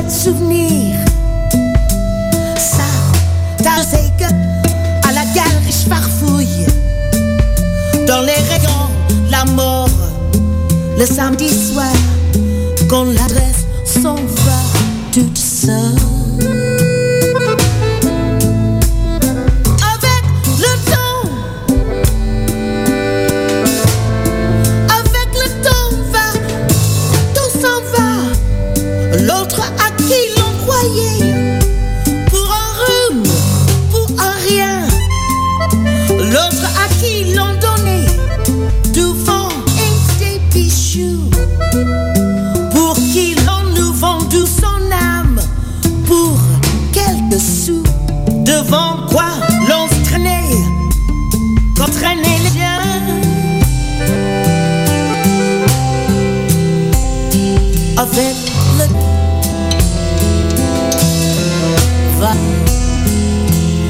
de souvenirs. Ça, t'as sais que à la galerie je farfouille dans les rayons de la mort. Le samedi soir, qu'on l'adresse son va toute seule.